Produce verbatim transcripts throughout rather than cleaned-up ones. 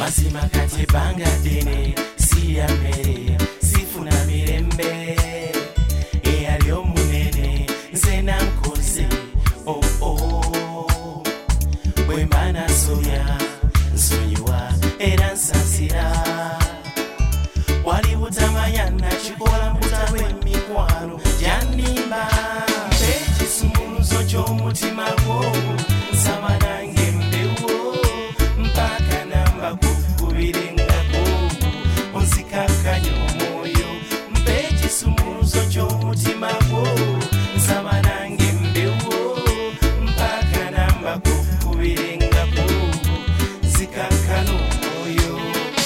mazima kati banga dene siya mere sifuna mirembe eyali omunene nze nankoze oh oh bwembana soya nsonyiwa era nsansira wali butamanya nakikola mbutabwe emikwano gyanimba ekisumuluzo ky'omutima gwo nsaba nange mbewo mpaka namba kukubirengako onzikakanya omwoyo mpe ekisumuluzo ky'omutima gwo nsaba nange mbewo mpaka namba kukubirengako nzikakana omwoyo.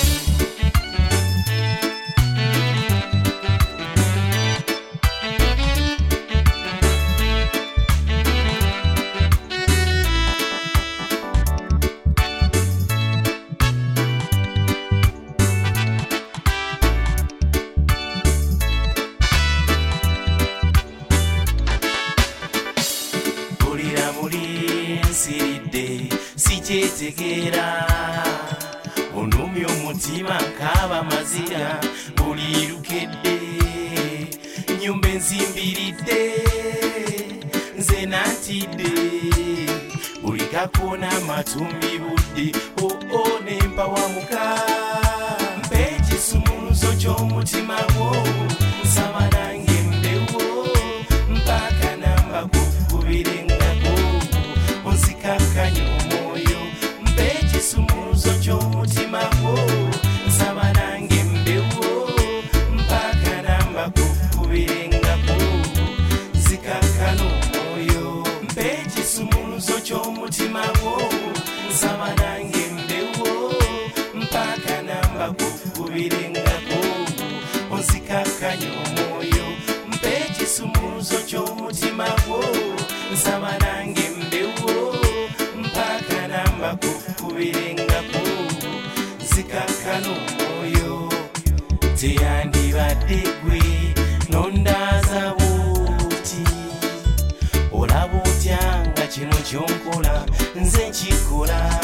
Nsiride sikyetegera onumye omutima nkaba mazira buli lukedde nyumba enzimbiridde nze nantidde buli kakona matumbi budde oo nempawa muka mpe ekisumuluzo ky'omutima gwo nsaba nange mbewo mpaka namba kukubirengako onzikakanya omwoyo mpe ekisumuluzo ky'omutima gwo nsaba nange mbewo mpaka namba kukubirengako nzikakana omwoyo mpe ekisumuluzo ky'omutima gwo nsaba nange mbewo mpaka namba kukubirengako onzikakanya omwoyo mpe ekisumuluzo ky'omutima gwo nsaba nange mbewo mpaka namba kukubirengako nzikakana omwoyo teyandibadde gwe nondaaza buti olaba otya nga kino kyonkola nze nkikola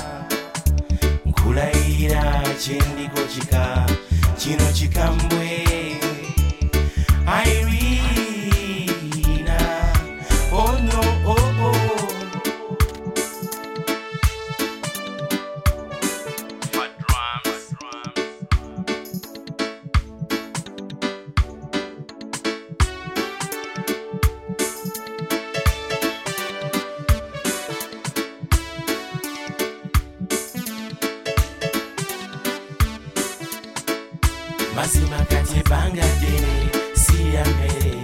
nkulayira kyendiko kika kino kikambwe Irina oh no oh oh my drums mazima kati banga dene siya mere